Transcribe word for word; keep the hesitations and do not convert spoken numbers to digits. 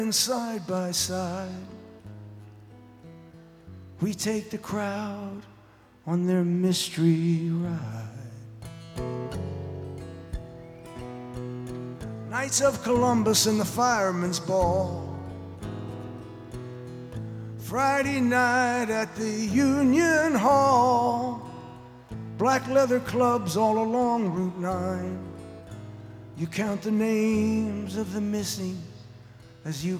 side by side, we take the crowd on their mystery ride. Knights of Columbus and the Fireman's Ball, Friday night at the Union Hall, black leather clubs all along Route nine. You count the names of the missing as you